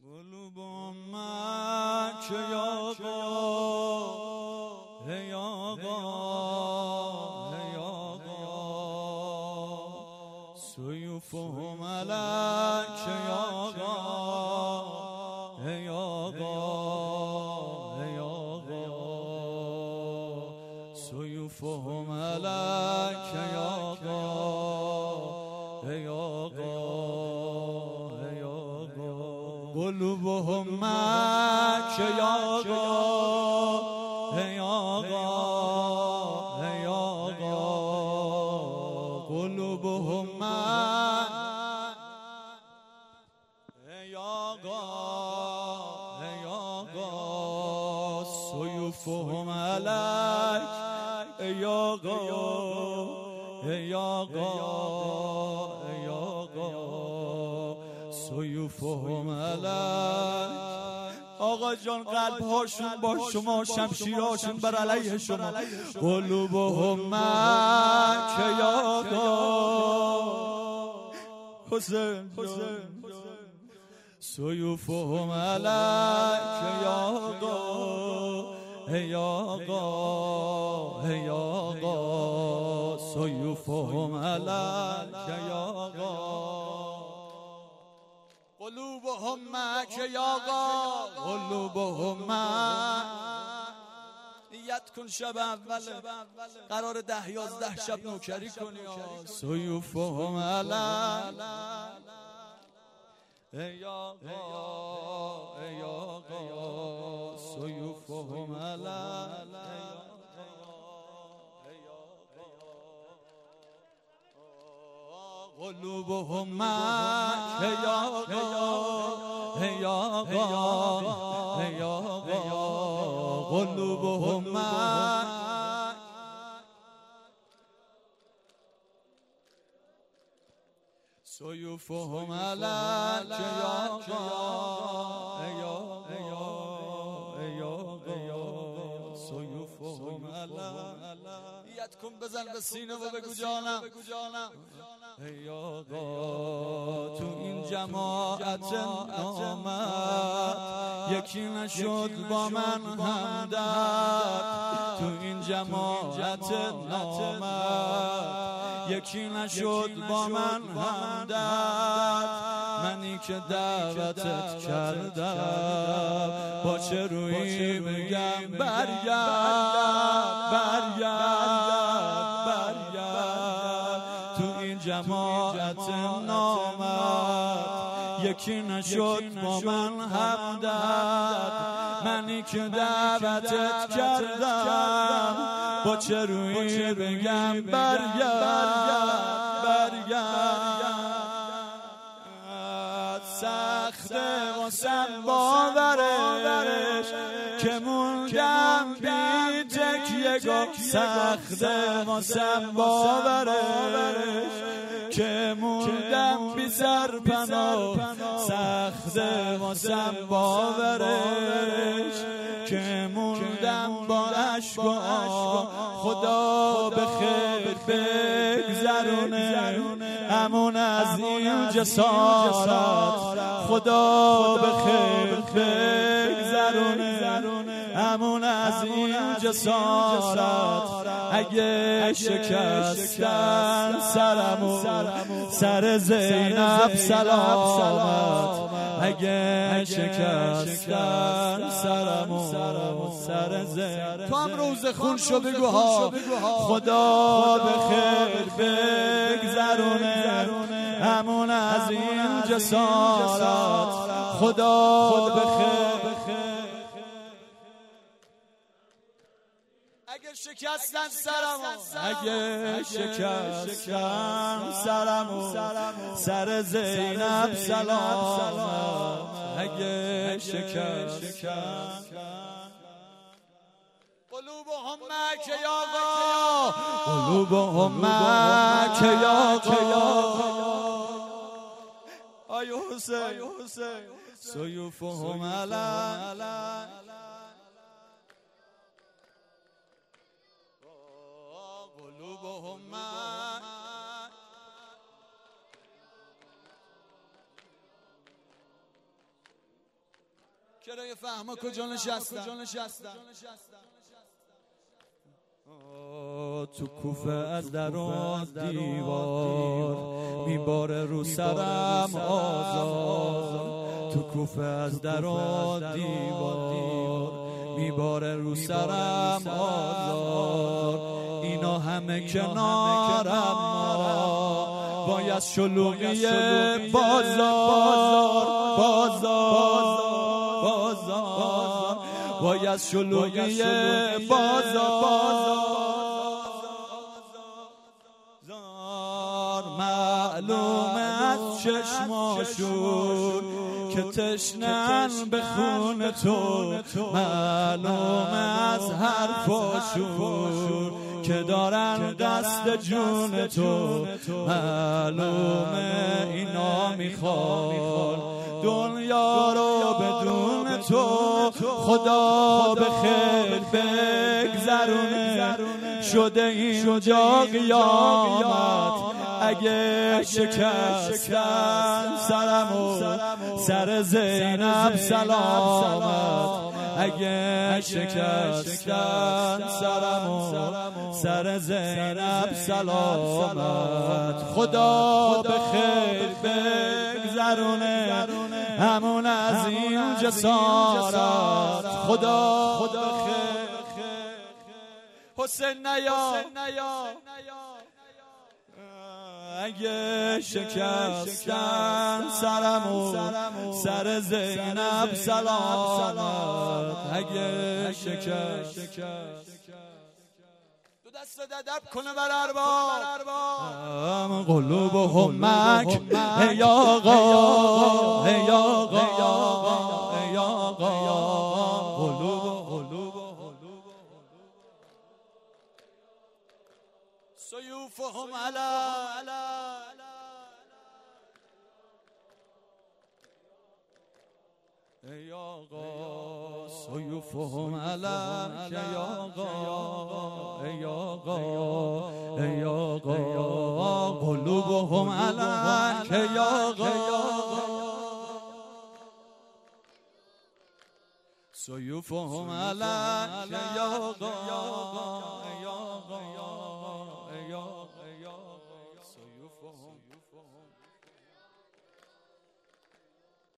قلوبم مکه آقا ای آقا ای آقا سیوفهم علیک ای آقا ای آقا ای آقا سیوفهم علیک ای آقا ای آقا قلوبهم مکه آقا ای آقا ای آقا قلوبهم ای آقا ای آقا سیوفهم علیک ای آقا ای آقا ای آقا سیوفهم علیک. آقا جان قلب هاشون با شما، شمشیرهاشون بر علیه شما. قلوبهم مکه یا آقا حسین جان سیوفهم علیک یا آقا ای آقا ای آقا سیوفهم علیک یا آقا قلوبهم مکه یا آقا قلوبهم نیت کن شب اول قرار 10-11 شب نوکری کنی. سیوفهم علیک ای آقا ای آقا سیوفهم علیک قلوبهم مکه یا آقا ای آقا ای آقا قلوبهم سیوفهم علیک یا آقا ای آقا ای آقا سیوفهم علیک. نیت کن بزن به سینه و بگو جانم ای آقا تو این جماعت نامت یکی نشد با من همدرد. تو این جماعت نامت یکی نشد با من همدرد. منی که دعوتت کردم با چه رویی بگم برگرد برگرد برگرد. تو این جماعت نامت یکی نشد با من همدرد. منی که دعوتت کردم با چه رویی بگم برگرد برگرد. سخته واسم باورش که موندم بی تکیه گاه. سخته واسم باورش که موندم بی سرپناه. سخته واسم باورش که موندم با عشق و آه. خدا به خیر بگذرونه همون از این جسارت. خدا به خیر بگذرونه همون از این جسارت. اگه شکستن سرمو سر زینب سلامت. اگه شکستن سرمو سر زینب. تو هم روز خون شو بگو ها. خدا به خیر بگذرونه همون از این جسارت. خدا به خیر. اگه شکستن سرمو اگه شکستن سرمو سر زینب سلامت. اگه شکستن قلوبهم مکه یا آقا قلوبهم مکه یا آقا ای حسین سیوفهم علیک قلوبهم کرای فهما کجا نشستن تو کوفه از در و دیوار میباره رو سرم آزار، تو کوفه از در و دیوار میباره رو سرم آزار، اینا همه کنارم باید شلوغی بازار باید شلوغی بازار معلومه از چشماشون که تشنن به خون تو، معلومه از حرفاشون که دارن دست جون تو، معلومه اینا میخوان دنیا رو بدون تو خدا به خیر بگذرونه، شده اینجا قیامت اگه شکستن سرمو سر زینب سلامت، اگه شکستن سرمو سر زینب سلامت، خدا به خیر بگذرونه همون از این جسارت، خدا خیر حسین نیا اگه شکستن سرمو سر زینب سلامت، اگه شکست دست ادب کنه بر ارباب قلوبهم مک ای آقا ای آقا ای آقا قلوب سیوفهم علی ای آقا سیوفهم علیک ای آقا ای آقا ای آقا قلوبهم علیک ای آقا سیوفهم علیک ای آقا